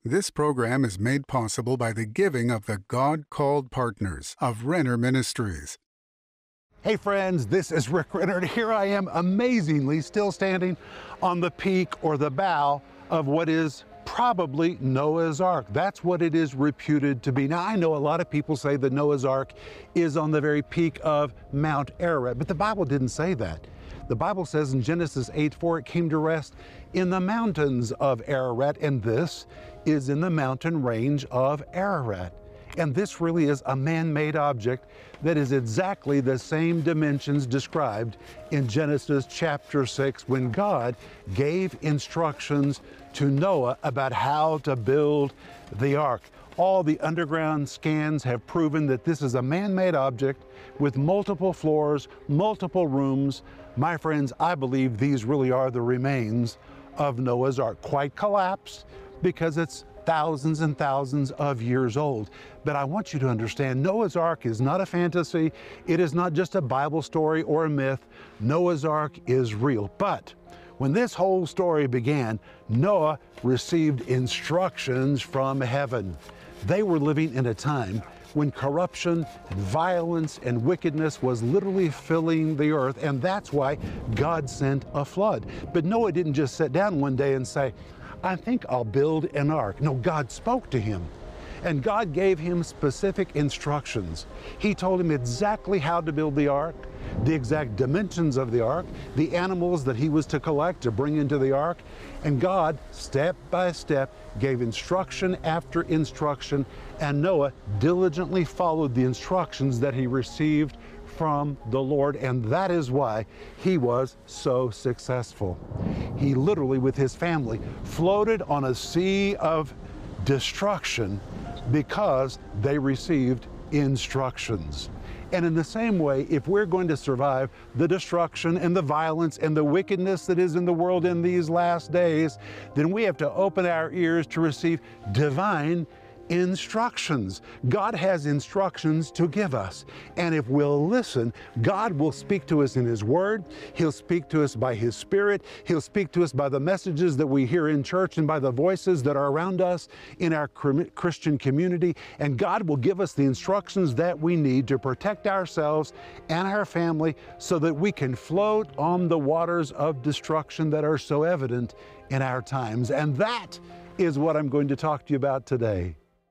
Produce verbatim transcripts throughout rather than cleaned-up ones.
This program is made possible by the giving of the God-called partners of Renner Ministries. Hey friends, this is Rick Renner, and here I am amazingly still standing on the peak or the bow of what is probably Noah's Ark. That's what it is reputed to be. Now, I know a lot of people say that Noah's Ark is on the very peak of Mount Ararat, but the Bible didn't say that. The Bible says in Genesis eight four, it came to rest in the mountains of Ararat, and this is in the mountain range of Ararat. And this really is a man-made object that is exactly the same dimensions described in Genesis chapter six when God gave instructions to Noah about how to build the ark. All the underground scans have proven that this is a man-made object with multiple floors, multiple rooms. My friends, I believe these really are the remains of Noah's Ark, quite collapsed because it's thousands and thousands of years old. But I want you to understand, Noah's Ark is not a fantasy. It is not just a Bible story or a myth. Noah's Ark is real. But when this whole story began, Noah received instructions from heaven. They were living in a time when corruption and violence and wickedness was literally filling the earth, and that's why God sent a flood. But Noah didn't just sit down one day and say, I think I'll build an ark. No, God spoke to him, and God gave him specific instructions. He told him exactly how to build the ark, the exact dimensions of the ark, the animals that he was to collect to bring into the ark, and God, step by step, gave instruction after instruction, and Noah diligently followed the instructions that he received from the Lord, and that is why he was so successful. He literally, with his family, floated on a sea of destruction because they received instructions. And in the same way, if we're going to survive the destruction and the violence and the wickedness that is in the world in these last days, then we have to open our ears to receive divine instructions. God has instructions to give us, and if we'll listen, God will speak to us in His Word. He'll speak to us by His Spirit. He'll speak to us by the messages that we hear in church and by the voices that are around us in our Christian community, and God will give us the instructions that we need to protect ourselves and our family so that we can float on the waters of destruction that are so evident in our times. And that is what I'm going to talk to you about today.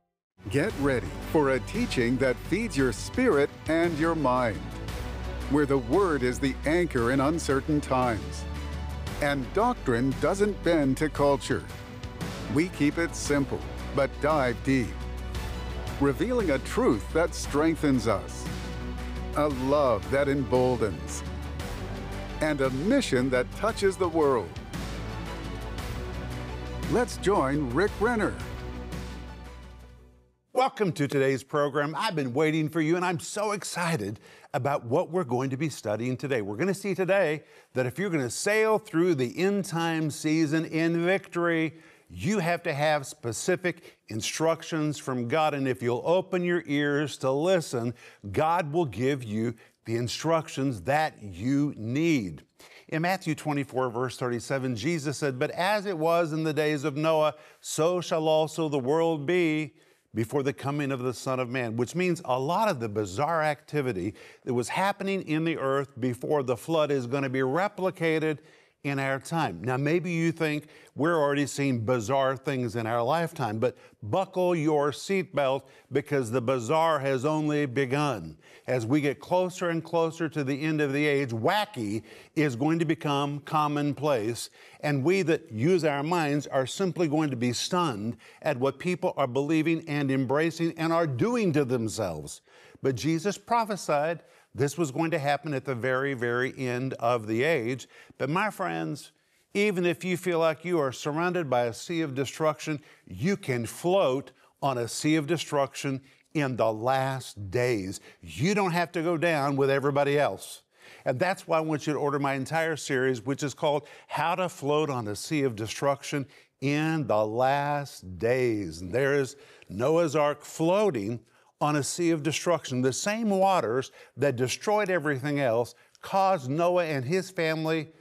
Get ready for a teaching that feeds your spirit and your mind, where the Word is the anchor in uncertain times, and doctrine doesn't bend to culture. We keep it simple, but dive deep, revealing a truth that strengthens us, a love that emboldens, and a mission that touches the world. Let's join Rick Renner. Welcome to today's program. I've been waiting for you, and I'm so excited about what we're going to be studying today. We're going to see today that if you're going to sail through the end time season in victory, you have to have specific instructions from God. And if you'll open your ears to listen, God will give you the instructions that you need. In Matthew twenty-four, verse thirty-seven, Jesus said, "But as it was in the days of Noah, so shall also the world be before the coming of the Son of Man," which means a lot of the bizarre activity that was happening in the earth before the flood is going to be replicated in our time. Now, maybe you think we're already seeing bizarre things in our lifetime, but buckle your seatbelt because the bizarre has only begun. As we get closer and closer to the end of the age, wacky is going to become commonplace, and we that use our minds are simply going to be stunned at what people are believing and embracing and are doing to themselves. But Jesus prophesied this was going to happen at the very, very end of the age. But my friends, even if you feel like you are surrounded by a sea of destruction, you can float on a sea of destruction in the last days. You don't have to go down with everybody else. And that's why I want you to order my entire series, which is called How to Float on a Sea of Destruction in the Last Days. And there is Noah's Ark floating on a sea of destruction. The same waters that destroyed everything else caused Noah and his family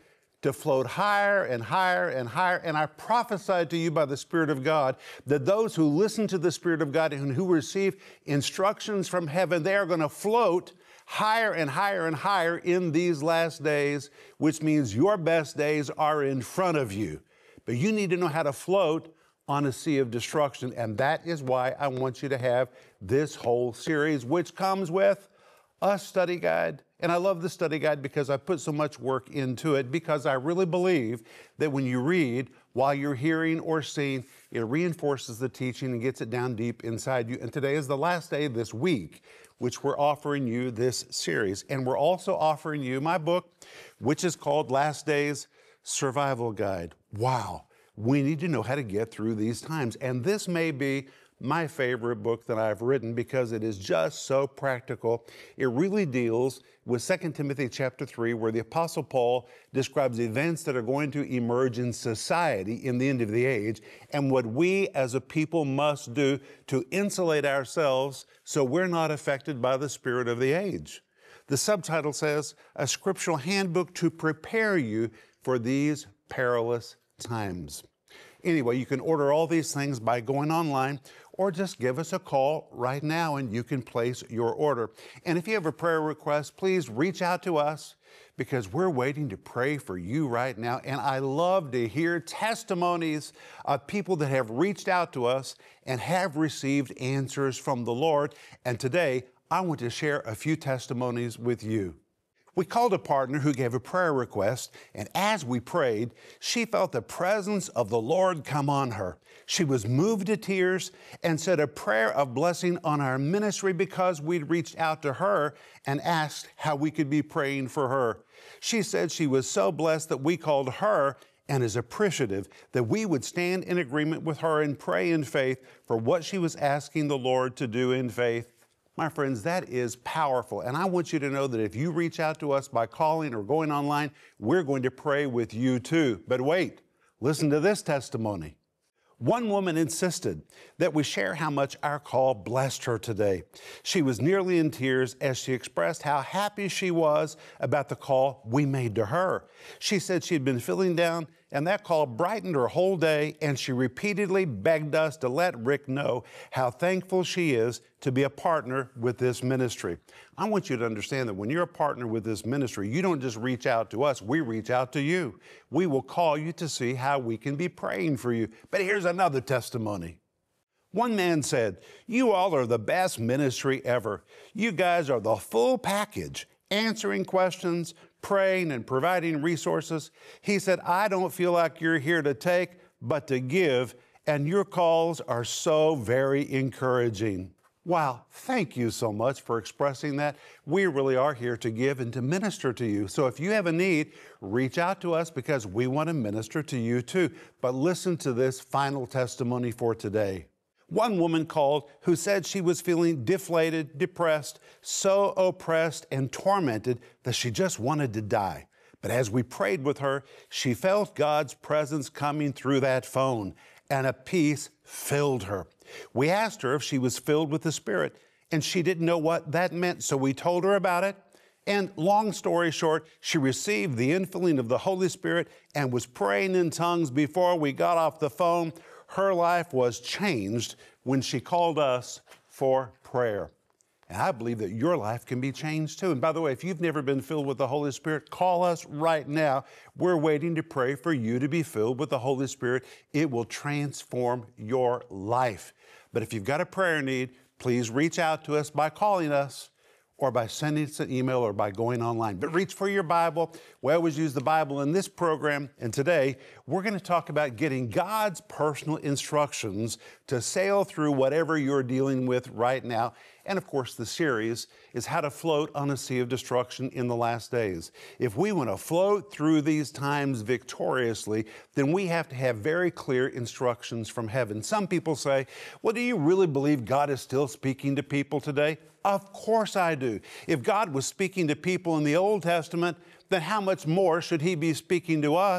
to float higher and higher and higher. And I prophesied to you by the Spirit of God that those who listen to the Spirit of God and who receive instructions from heaven, they are going to float higher and higher and higher in these last days, which means your best days are in front of you. But you need to know how to float on a sea of destruction. And that is why I want you to have this whole series, which comes with a study guide. And I love the study guide because I put so much work into it, because I really believe that when you read while you're hearing or seeing, it reinforces the teaching and gets it down deep inside you. And today is the last day of this week, which we're offering you this series. And we're also offering you my book, which is called Last Days Survival Guide. Wow. We need to know how to get through these times. And this may be my favorite book that I've written because it is just so practical. It really deals with Second Timothy chapter three, where the Apostle Paul describes events that are going to emerge in society in the end of the age, and what we as a people must do to insulate ourselves so we're not affected by the spirit of the age. The subtitle says, A Scriptural Handbook to Prepare You for These Perilous Times. Anyway, you can order all these things by going online or just give us a call right now and you can place your order. And if you have a prayer request, please reach out to us because we're waiting to pray for you right now. And I love to hear testimonies of people that have reached out to us and have received answers from the Lord. And today, I want to share a few testimonies with you. We called a partner who gave a prayer request, and as we prayed, she felt the presence of the Lord come on her. She was moved to tears and said a prayer of blessing on our ministry because we'd reached out to her and asked how we could be praying for her. She said she was so blessed that we called her and is appreciative that we would stand in agreement with her and pray in faith for what she was asking the Lord to do in faith. My friends, that is powerful. And I want you to know that if you reach out to us by calling or going online, we're going to pray with you too. But wait, listen to this testimony. One woman insisted that we share how much our call blessed her today. She was nearly in tears as she expressed how happy she was about the call we made to her. She said she'd been feeling down, and that call brightened her whole day, and she repeatedly begged us to let Rick know how thankful she is to be a partner with this ministry. I want you to understand that when you're a partner with this ministry, you don't just reach out to us, we reach out to you. We will call you to see how we can be praying for you. But here's another testimony. One man said, "You all are the best ministry ever. You guys are the full package, answering questions, praying and providing resources." He said, "I don't feel like you're here to take, but to give, and your calls are so very encouraging." Wow, thank you so much for expressing that. We really are here to give and to minister to you. So if you have a need, reach out to us because we want to minister to you too. But listen to this final testimony for today. One woman called who said she was feeling deflated, depressed, so oppressed and tormented that she just wanted to die. But as we prayed with her, she felt God's presence coming through that phone, and a peace filled her. We asked her if she was filled with the Spirit, and she didn't know what that meant, so we told her about it. And long story short, she received the infilling of the Holy Spirit and was praying in tongues before we got off the phone. Her life was changed when she called us for prayer. And I believe that your life can be changed too. And by the way, if you've never been filled with the Holy Spirit, call us right now. We're waiting to pray for you to be filled with the Holy Spirit. It will transform your life. But if you've got a prayer need, please reach out to us by calling us or by sending us an email or by going online. But reach for your Bible. We always use the Bible in this program. And today, we're going to talk about getting God's personal instructions to sail through whatever you're dealing with right now. And of course, the series is how to float on a sea of destruction in the last days. If we want to float through these times victoriously, then we have to have very clear instructions from heaven. Some people say, well, do you really believe God is still speaking to people today? Of course I do. If God was speaking to people in the Old Testament, then how much more should He be speaking to us?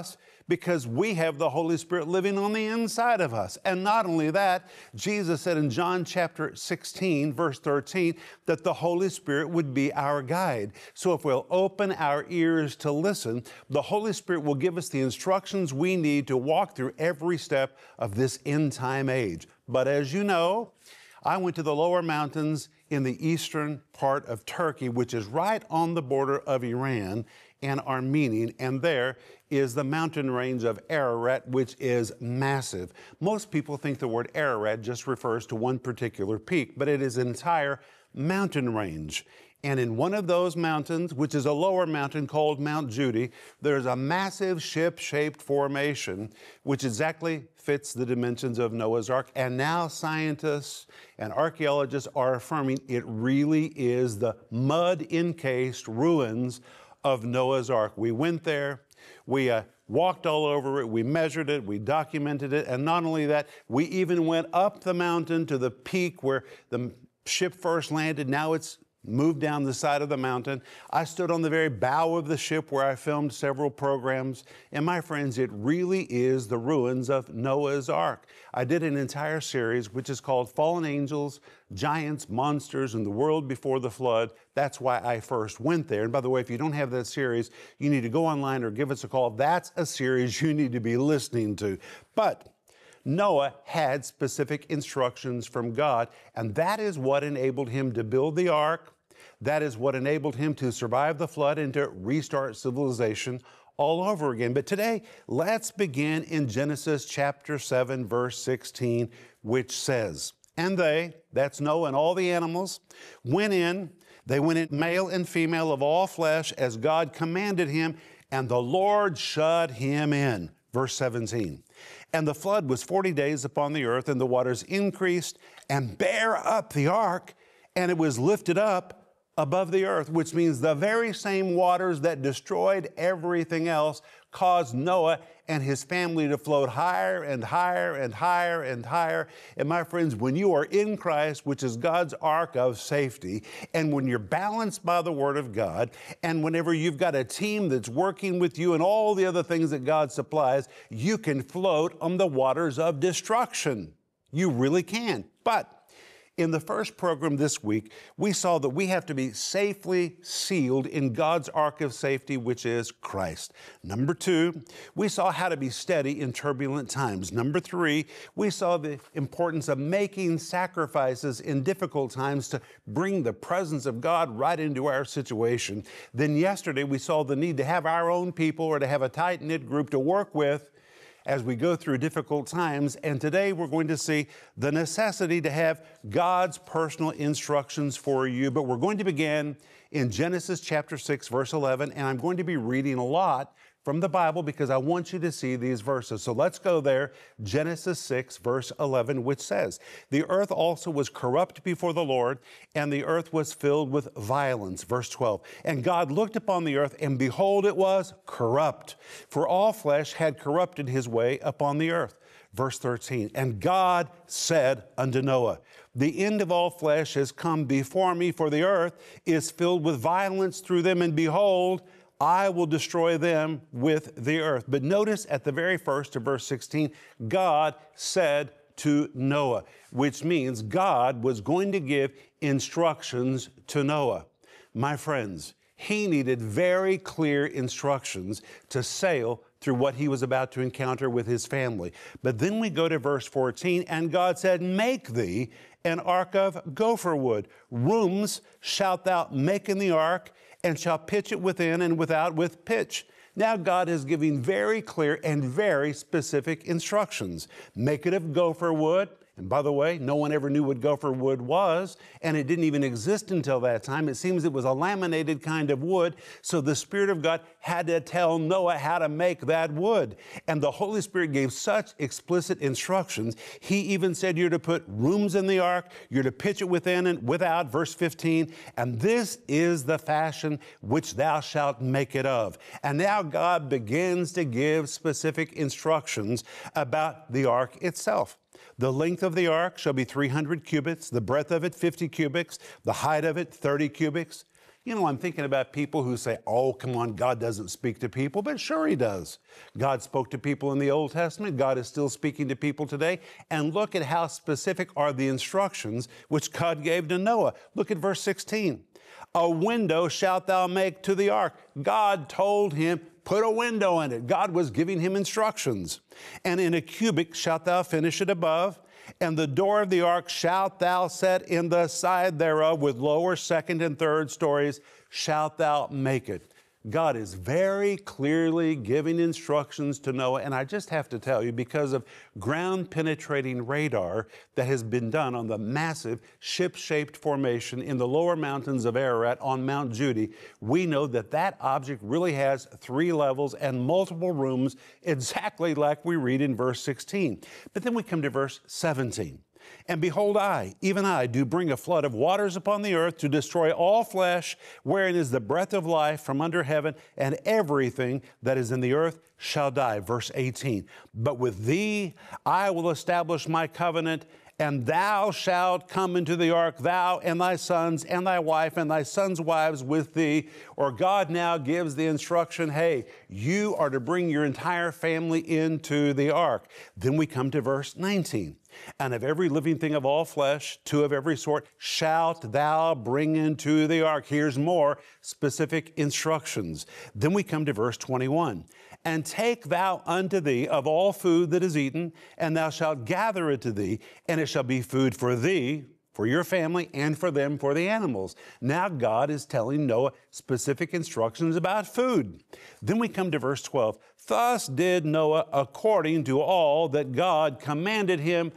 because we have the Holy Spirit living on the inside of us. And not only that, Jesus said in John chapter sixteen, verse thirteen, that the Holy Spirit would be our guide. So if we'll open our ears to listen, the Holy Spirit will give us the instructions we need to walk through every step of this end time age. But as you know, I went to the lower mountains in the eastern part of Turkey, which is right on the border of Iran and Armenia, and there is the mountain range of Ararat, which is massive. Most people think the word Ararat just refers to one particular peak, but it is an entire mountain range. And in one of those mountains, which is a lower mountain called Mount Judy, there's a massive ship-shaped formation, which exactly fits the dimensions of Noah's Ark. And now scientists and archaeologists are affirming it really is the mud-encased ruins of Noah's Ark. We went there, we uh, walked all over it, we measured it, we documented it, and not only that, we even went up the mountain to the peak where the ship first landed. Now it's moved down the side of the mountain. I stood on the very bow of the ship where I filmed several programs. And my friends, it really is the ruins of Noah's Ark. I did an entire series which is called Fallen Angels, Giants, Monsters, and the World Before the Flood. That's why I first went there. And by the way, if you don't have that series, you need to go online or give us a call. That's a series you need to be listening to. But Noah had specific instructions from God, and that is what enabled him to build the ark. That is what enabled him to survive the flood and to restart civilization all over again. But today, let's begin in Genesis chapter seven, verse sixteen, which says, "And they," that's Noah and all the animals, "went in, they went in male and female of all flesh as God commanded him, and the Lord shut him in." Verse seventeen, "And the flood was forty days upon the earth, and the waters increased and bare up the ark, and it was lifted up above the earth," which means the very same waters that destroyed everything else caused Noah and his family to float higher and higher and higher and higher. And my friends, when you are in Christ, which is God's ark of safety, and when you're balanced by the Word of God, and whenever you've got a team that's working with you and all the other things that God supplies, you can float on the waters of destruction. You really can. But in the first program this week, we saw that we have to be safely sealed in God's ark of safety, which is Christ. Number two, we saw how to be steady in turbulent times. Number three, we saw the importance of making sacrifices in difficult times to bring the presence of God right into our situation. Then yesterday, we saw the need to have our own people or to have a tight-knit group to work with as we go through difficult times. And today we're going to see the necessity to have God's personal instructions for you. But we're going to begin in Genesis chapter six, verse eleven, and I'm going to be reading a lot from the Bible because I want you to see these verses. So let's go there. Genesis six, verse eleven, which says, "The earth also was corrupt before the Lord, and the earth was filled with violence." Verse twelve, "And God looked upon the earth, and behold, it was corrupt, for all flesh had corrupted his way upon the earth." Verse thirteen, "And God said unto Noah, The end of all flesh has come before me, for the earth is filled with violence through them, and behold, I will destroy them with the earth." But notice at the very first of verse sixteen, God said to Noah, which means God was going to give instructions to Noah. My friends, he needed very clear instructions to sail through what he was about to encounter with his family. But then we go to verse fourteen, "And God said, Make thee an ark of gopher wood. Rooms shalt thou make in the ark, and shall pitch it within and without with pitch." Now God is giving very clear and very specific instructions. Make it of gopher wood. And by the way, no one ever knew what gopher wood was, and it didn't even exist until that time. It seems it was a laminated kind of wood, so the Spirit of God had to tell Noah how to make that wood. And the Holy Spirit gave such explicit instructions. He even said you're to put rooms in the ark, you're to pitch it within and without, verse fifteen, "And this is the fashion which thou shalt make it of." And now God begins to give specific instructions about the ark itself. "The length of the ark shall be three hundred cubits, the breadth of it fifty cubits, the height of it thirty cubits. You know, I'm thinking about people who say, oh, come on, God doesn't speak to people, but sure he does. God spoke to people in the Old Testament. God is still speaking to people today. And look at how specific are the instructions which God gave to Noah. Look at verse sixteen. A window shalt thou make to the ark. God told him, put a window in it. God was giving him instructions. And in a cubit shalt thou finish it above. And the door of the ark shalt thou set in the side thereof, with lower, second, and third stories shalt thou make it. God is very clearly giving instructions to Noah, and I just have to tell you, because of ground-penetrating radar that has been done on the massive ship-shaped formation in the lower mountains of Ararat on Mount Judy, we know that that object really has three levels and multiple rooms, exactly like we read in verse sixteen. But then we come to verse seventeen. And behold, I, even I, do bring a flood of waters upon the earth to destroy all flesh, wherein is the breath of life from under heaven, and everything that is in the earth shall die. Verse eighteen. But with thee I will establish my covenant, and thou shalt come into the ark, thou and thy sons and thy wife and thy sons' wives with thee. Or God now gives the instruction, hey, you are to bring your entire family into the ark. Then we come to verse nineteen. And of every living thing of all flesh, two of every sort, shalt thou bring into the ark. Here's more specific instructions. Then we come to verse twenty-one. And take thou unto thee of all food that is eaten, and thou shalt gather it to thee, and it shall be food for thee, for your family, and for them, for the animals. Now God is telling Noah specific instructions about food. Then we come to verse twelve. Thus did Noah according to all that God commanded him,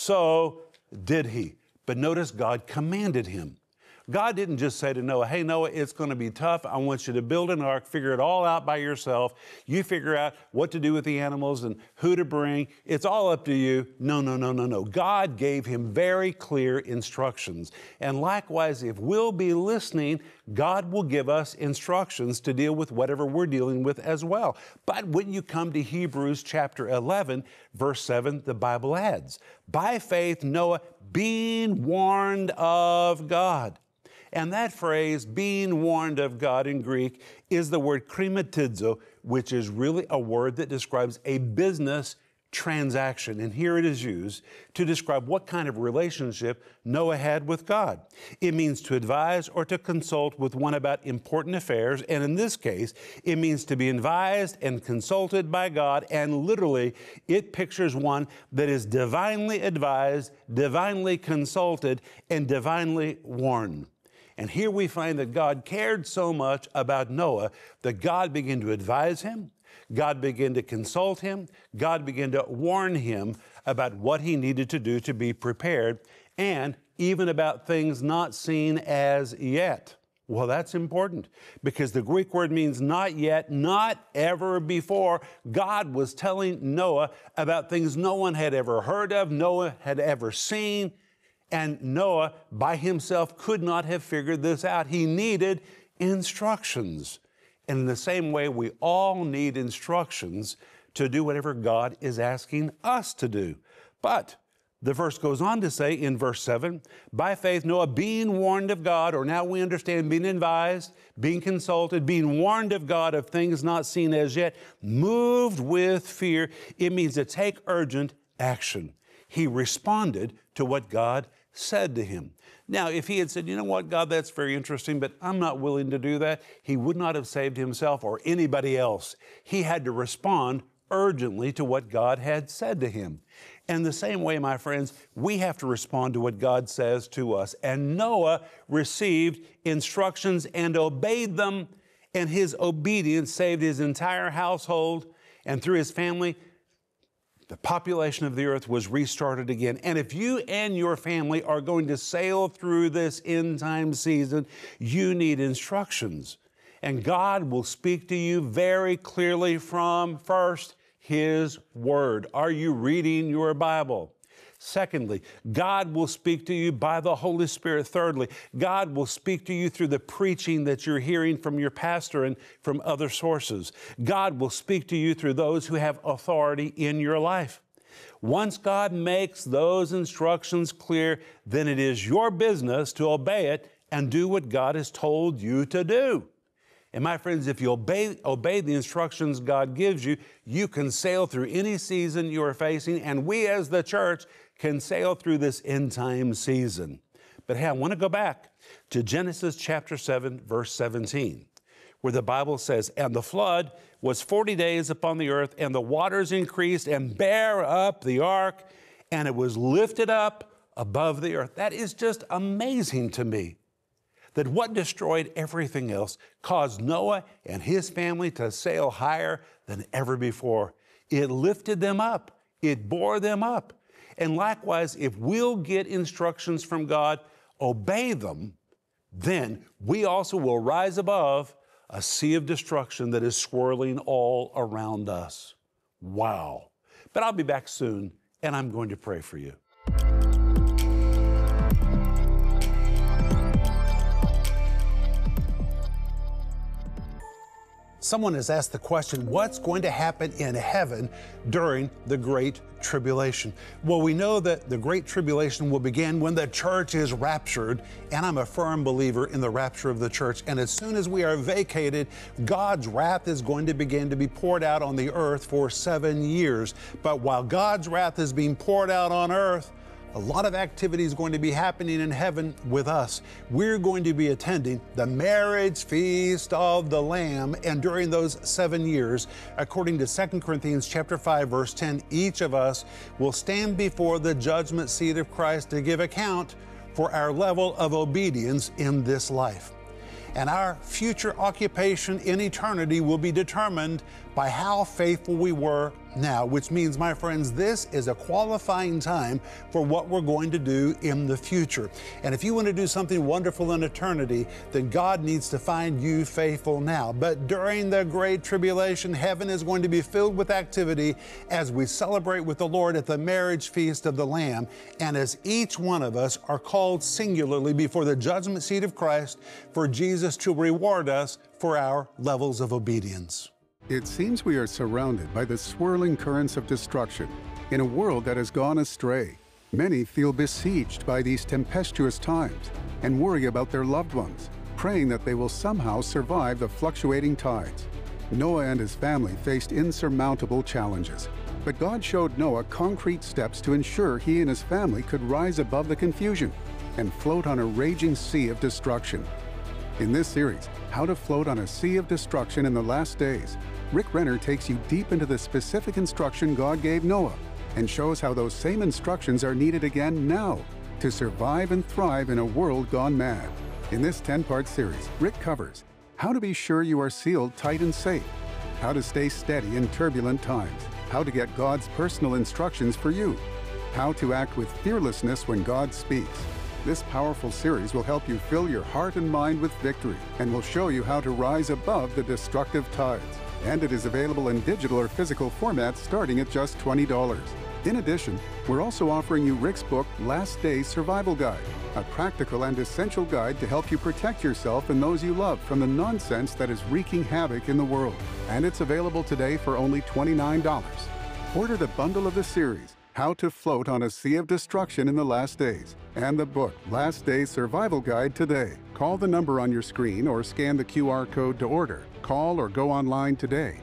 so did he. But notice God commanded him. God didn't just say to Noah, hey, Noah, it's going to be tough. I want you to build an ark, figure it all out by yourself. You figure out what to do with the animals and who to bring. It's all up to you. No, no, no, no, no. God gave him very clear instructions. And likewise, if we'll be listening, God will give us instructions to deal with whatever we're dealing with as well. But when you come to Hebrews chapter eleven, verse seven, the Bible adds, by faith Noah, being warned of God. And that phrase, being warned of God in Greek, is the word krimatidzo, which is really a word that describes a business transaction. And here it is used to describe what kind of relationship Noah had with God. It means to advise or to consult with one about important affairs. And in this case, it means to be advised and consulted by God. And literally, it pictures one that is divinely advised, divinely consulted, and divinely warned. And here we find that God cared so much about Noah that God began to advise him, God began to consult him, God began to warn him about what he needed to do to be prepared, and even about things not seen as yet. Well, that's important because the Greek word means not yet, not ever before. God was telling Noah about things no one had ever heard of, Noah had ever seen. And Noah, by himself, could not have figured this out. He needed instructions. And in the same way, we all need instructions to do whatever God is asking us to do. But the verse goes on to say in verse seven, by faith Noah, being warned of God, or now we understand being advised, being consulted, being warned of God of things not seen as yet, moved with fear. It means to take urgent action. He responded to what God said to him. Now, if he had said, you know what, God, that's very interesting, but I'm not willing to do that, he would not have saved himself or anybody else. He had to respond urgently to what God had said to him. And the same way, my friends, we have to respond to what God says to us. And Noah received instructions and obeyed them, and his obedience saved his entire household, and through his family, the population of the earth was restarted again. And if you and your family are going to sail through this end time season, you need instructions. And God will speak to you very clearly from, first, His Word. Are you reading your Bible? Secondly, God will speak to you by the Holy Spirit. Thirdly, God will speak to you through the preaching that you're hearing from your pastor and from other sources. God will speak to you through those who have authority in your life. Once God makes those instructions clear, then it is your business to obey it and do what God has told you to do. And my friends, if you obey, obey the instructions God gives you, you can sail through any season you are facing, and we as the church can sail through this end time season. But hey, I want to go back to Genesis chapter seven, verse seventeen, where the Bible says, "And the flood was forty days upon the earth, and the waters increased and bare up the ark, and it was lifted up above the earth." That is just amazing to me, that what destroyed everything else caused Noah and his family to sail higher than ever before. It lifted them up. It bore them up. And likewise, if we'll get instructions from God, obey them, then we also will rise above a sea of destruction that is swirling all around us. Wow. But I'll be back soon, and I'm going to pray for you. Someone has asked the question, what's going to happen in heaven during the Great Tribulation? Well, we know that the Great Tribulation will begin when the church is raptured, and I'm a firm believer in the rapture of the church. And as soon as we are vacated, God's wrath is going to begin to be poured out on the earth for seven years. But while God's wrath is being poured out on earth, a lot of activity is going to be happening in heaven with us. We're going to be attending the marriage feast of the Lamb, and during those seven years, according to Second Corinthians chapter five, verse ten, each of us will stand before the judgment seat of Christ to give account for our level of obedience in this life. And our future occupation in eternity will be determined by how faithful we were now, which means, my friends, this is a qualifying time for what we're going to do in the future. And if you want to do something wonderful in eternity, then God needs to find you faithful now. But during the Great Tribulation, heaven is going to be filled with activity as we celebrate with the Lord at the marriage feast of the Lamb, and as each one of us are called singularly before the judgment seat of Christ for Jesus to reward us for our levels of obedience. It seems we are surrounded by the swirling currents of destruction in a world that has gone astray. Many feel besieged by these tempestuous times and worry about their loved ones, praying that they will somehow survive the fluctuating tides. Noah and his family faced insurmountable challenges, but God showed Noah concrete steps to ensure he and his family could rise above the confusion and float on a raging sea of destruction. In this series, How to Float on a Sea of Destruction in the Last Days, Rick Renner takes you deep into the specific instruction God gave Noah and shows how those same instructions are needed again now to survive and thrive in a world gone mad. In this ten-part series, Rick covers how to be sure you are sealed tight and safe, how to stay steady in turbulent times, how to get God's personal instructions for you, how to act with fearlessness when God speaks. This powerful series will help you fill your heart and mind with victory and will show you how to rise above the destructive tides. And it is available in digital or physical formats starting at just twenty dollars. In addition, we're also offering you Rick's book, Last Days Survival Guide, a practical and essential guide to help you protect yourself and those you love from the nonsense that is wreaking havoc in the world. And it's available today for only twenty-nine dollars. Order the bundle of the series, How to Float on a Sea of Destruction in the Last Days, and the book, Last Days Survival Guide today. Call the number on your screen or scan the Q R code to order. Call or go online today.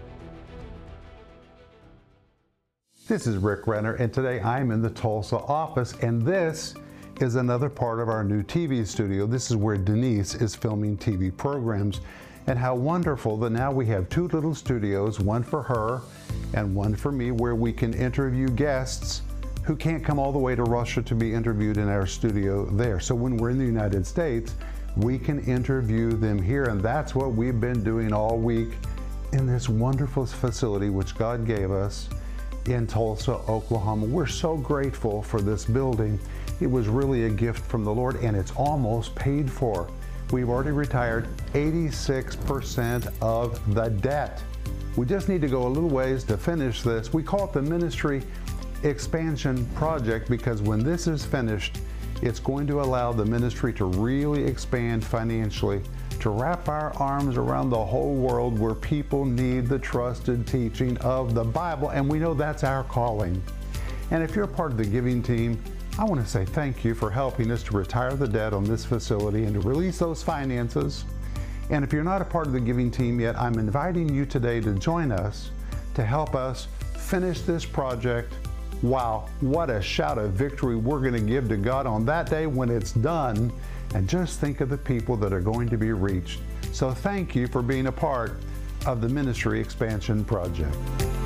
This is Rick Renner, and today I'm in the Tulsa office, and this is another part of our new T V studio. This is where Denise is filming T V programs, and how wonderful that now we have two little studios, one for her and one for me, where we can interview guests who can't come all the way to Russia to be interviewed in our studio there. So when we're in the United States, we can interview them here, and that's what we've been doing all week in this wonderful facility which God gave us in Tulsa, Oklahoma. We're so grateful for this building. It was really a gift from the Lord, and it's almost paid for. We've already retired eighty-six percent of the debt. We just need to go a little ways to finish this. We call it the Ministry Expansion Project because when this is finished, it's going to allow the ministry to really expand financially, to wrap our arms around the whole world where people need the trusted teaching of the Bible, and we know that's our calling. And if you're part of the giving team, I want to say thank you for helping us to retire the debt on this facility and to release those finances. And if you're not a part of the giving team yet, I'm inviting you today to join us to help us finish this project. Wow, what a shout of victory we're going to give to God on that day when it's done. And just think of the people that are going to be reached. So thank you for being a part of the Ministry Expansion Project.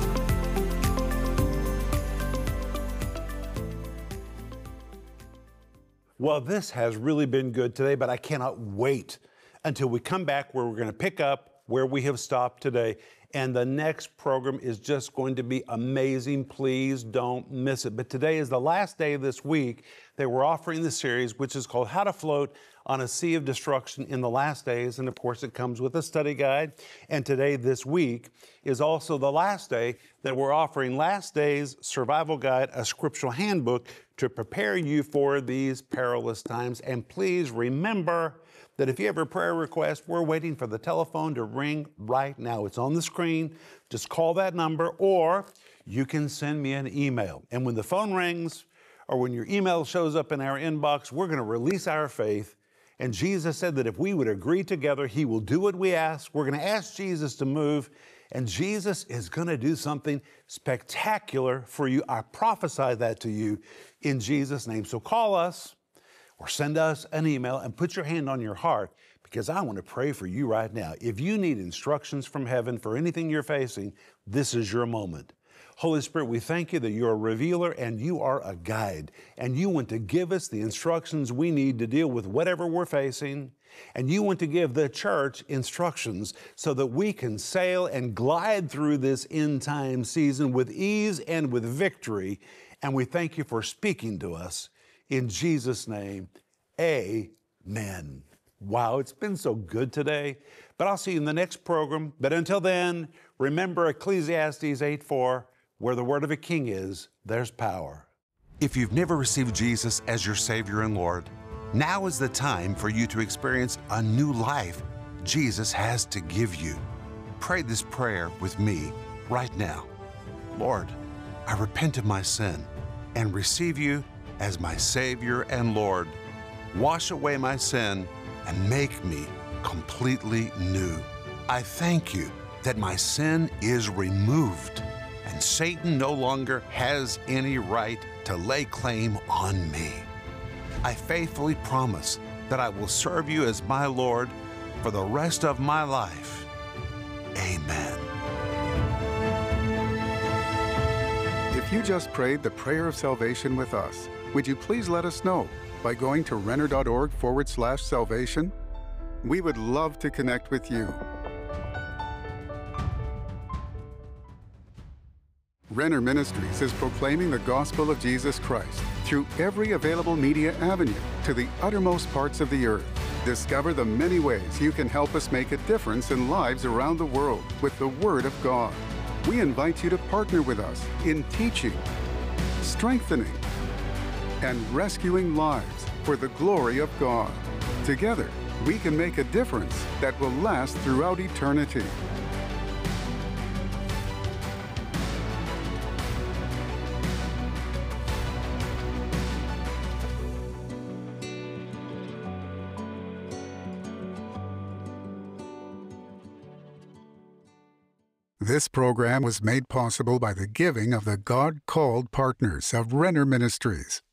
Well, this has really been good today, but I cannot wait until we come back where we're going to pick up where we have stopped today. And the next program is just going to be amazing. Please don't miss it. But today is the last day of this week that we're offering the series, which is called How to Float on a Sea of Destruction in the Last Days. And of course, it comes with a study guide. And today, this week, is also the last day that we're offering Last Days Survival Guide, a scriptural handbook to prepare you for these perilous times. And please remember that if you have a prayer request, we're waiting for the telephone to ring right now. It's on the screen. Just call that number, or you can send me an email. And when the phone rings or when your email shows up in our inbox, we're going to release our faith. And Jesus said that if we would agree together, He will do what we ask. We're going to ask Jesus to move, and Jesus is going to do something spectacular for you. I prophesy that to you in Jesus' name. So call us or send us an email and put your hand on your heart, because I want to pray for you right now. If you need instructions from heaven for anything you're facing, this is your moment. Holy Spirit, we thank you that you're a revealer and you are a guide, and you want to give us the instructions we need to deal with whatever we're facing, and you want to give the church instructions so that we can sail and glide through this end time season with ease and with victory. And we thank you for speaking to us. In Jesus' name, amen. Wow, it's been so good today. But I'll see you in the next program. But until then, remember Ecclesiastes eight four, where the word of a king is, there's power. If you've never received Jesus as your Savior and Lord, now is the time for you to experience a new life Jesus has to give you. Pray this prayer with me right now. Lord, I repent of my sin and receive you as my Savior and Lord. Wash away my sin and make me completely new. I thank you that my sin is removed and Satan no longer has any right to lay claim on me. I faithfully promise that I will serve you as my Lord for the rest of my life. Amen. If you just prayed the prayer of salvation with us, would you please let us know by going to renner.org forward slash salvation? We would love to connect with you. Renner Ministries is proclaiming the gospel of Jesus Christ through every available media avenue to the uttermost parts of the earth. Discover the many ways you can help us make a difference in lives around the world with the Word of God. We invite you to partner with us in teaching, strengthening, and rescuing lives for the glory of God. Together, we can make a difference that will last throughout eternity. This program was made possible by the giving of the God-called partners of Renner Ministries.